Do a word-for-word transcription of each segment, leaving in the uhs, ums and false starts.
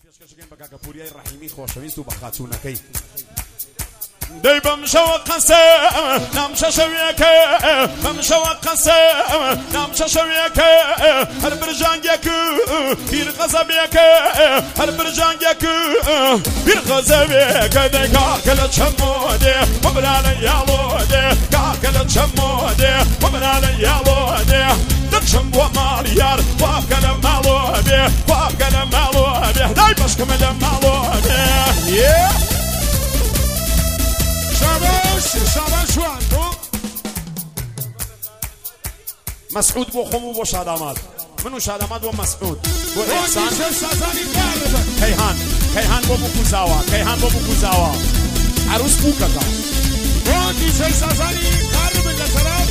پێشکەشەکەین بە کاکە پوریای ڕەحیمی خۆشەویست و بە خاتوونەکەی دەی بەم شەوە قەسە نامشە شەویەکە بەم شەوە قەسە نامشە شەویەکە هەر برژانگێک پیر غەزەبێکە هەر برژانگێک پیر غەزەبێکە دەی کاکە لە چەمۆدێ وەبرا لە یاڵۆدێ کاکە لە چەمۆدێ وەبرا لە یاڵۆدێ دەچم بۆ ماڵ یار واکە لە ماڵۆ بێ واکە لە ماڵۆ بێ دای بەشکمە لە ماڵۆ بێ شاباش شاباش وان بۆ مەسعود بۆ خۆم و بۆ شادامات من و شادامات بۆ مەسعود بۆ ئێحسان کەیهان کەیهان بۆ بکوزاوە کەیهان بۆ بکوزاوە عروس بووکەکە بۆ دیجەی سازانی کار بن لە تەرەف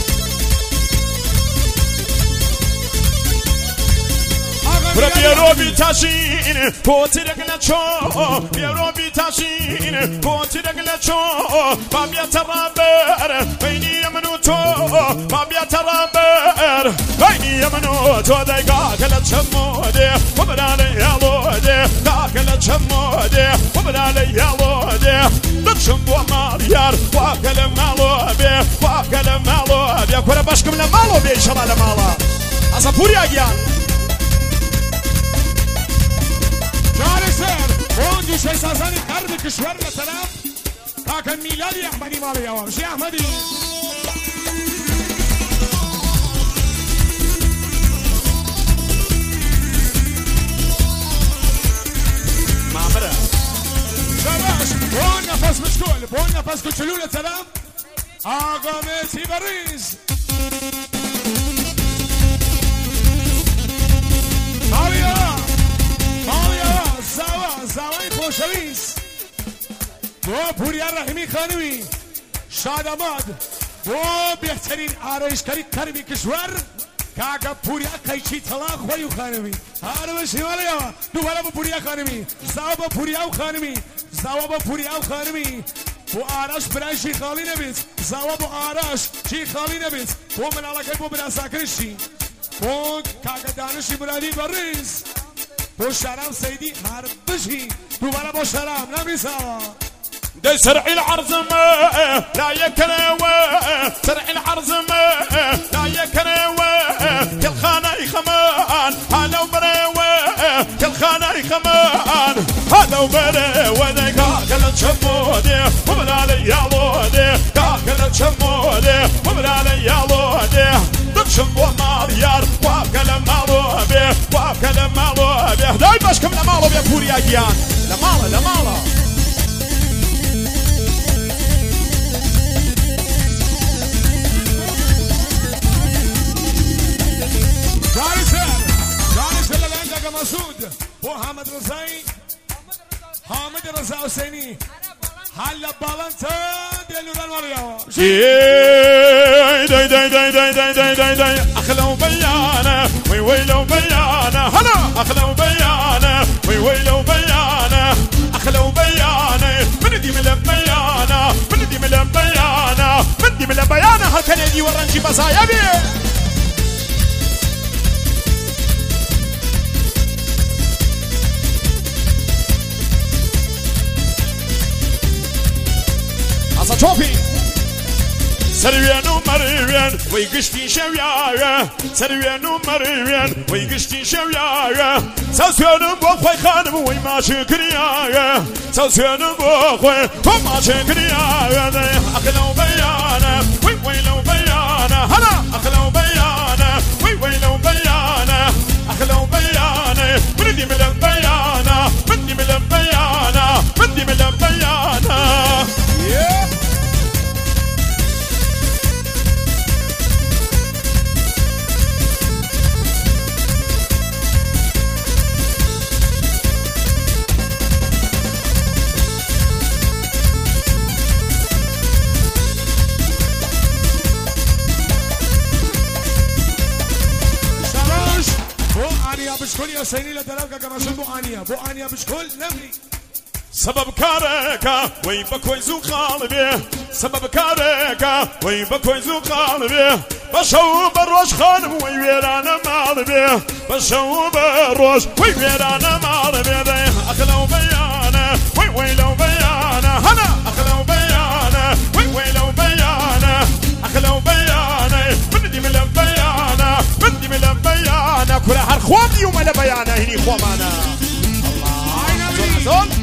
برا بیارۆبی تاشین پۆتێک لە چۆ بیارۆبی تاشین پۆتێک لە چۆ با بیاتە ڕابەر بەینی من و تۆ با بیاتە ڕابەر بەینی من و تۆ دەی کاکە لە چەمۆدێ وەبرا لە یاڵۆدێ کاکە لە چەمۆدێ وەبرا لە یاڵۆدێ دەچم بۆ ماڵ یار واکە لە ماڵۆ بێ واکە لە ماڵۆ بێ کورە بەشکم لە ماڵۆ بێ ئیشەڵا لە ماڵە ئەسە پوریا گیان جاري سير بوندي شي سازاني قرب كشور مثلا كاكا ميلادي احمدي مالي يا وامشي احمدي معمرة شباش بون نفس مشكول بون نفس كتشلولة سلام آقا ميسي بريز ماليا ماليا زاوا زاوای خۆشەویست بۆ پوریا ڕەحیمی خانووی شادەماد بۆ بێهترین ئارایشکەری کەرمی کشوەر کاکە پوریا قەیچی تەڵا خۆی و خانووی هەر بە شێوەڵەیەوە دووبارە بە پوریا خانووی زاوا بە پوریا و خانووی زاوا بە پوریا و خانووی بۆ ئاراش برای شی خاڵی نەبێت زاوا بۆ ئاراش شی خاڵی نەبێت بۆ مناڵەکەی بۆ براساکرشی بۆ کاکە دانشی مرادی بەڕێز بۆ شارام سەیدی هەر بژی دووبارە بۆ شارام نەمیساوە دەی سرعی العرضمە لا یەکەرەوە سرعی العرضمە لا یەکەرەوە دڵخانەی خەمان هەلەو بەرەوە دڵخانەی خەمان هەلەو بەرەوە دەی کاکە لە چەمۆدێ وەبرا لە یاڵۆدێ کاکە لە چەمۆدێ وەبرا لە یاڵۆدێ دەچم بۆ ماڵ یار واکە لە ماڵۆ بێ واکە لە ماڵۆ بێ دای بەشکم لە ماڵۆ بێ پوریا گیان لە ماڵە لە ماڵە جاری سر جاری سر لەلایەن کاکە مەسعود بۆ حامد ڕزایی حامد ڕزا حوسێنی هەر لە باڵەنتە دێلوران وەڵیەوە داي داي داي داي داي داي داي داي أخلو بيانا وي وي لو بيانا هلا أخلو بيانا وي وي لو بيانا أخلو بيانا من دي من بيانا من دي من بيانا من دي من بيانا هل كان يدي ورنجي بصايا بيه أصلا شوفي سروێن و مەروێن وەی گشتی شەویایە سروێن و مەروێن وەی گشتی شەویایە چاو سوێنم بۆ خۆی خانم وەی ماچێ کریایە چاو سوێنم بۆ خۆی تۆ ماچێ کریایە ئەخلە و بەیانە وەی وەی لەو بەیانە هەلا ئەخلە و بەیانە وەی وەی لەو بەیانە ئەخلە و بەیانە مردی من لەم بەیانە مردی من لەم بەیانە مردی من لەم بەیانە بشكل يا سيني لدلالك كما سبو آنيا بو آنيا بشكل نمري سبب كاركا وي بكوي زو قلبي سبب كاركا وي بكوي زو قلبي بشو بروش خانم وي ويرانا مالبي بشو بروش وي ويرانا مالبي اخلو يوم لبيانا هني خوامانا الله زول زول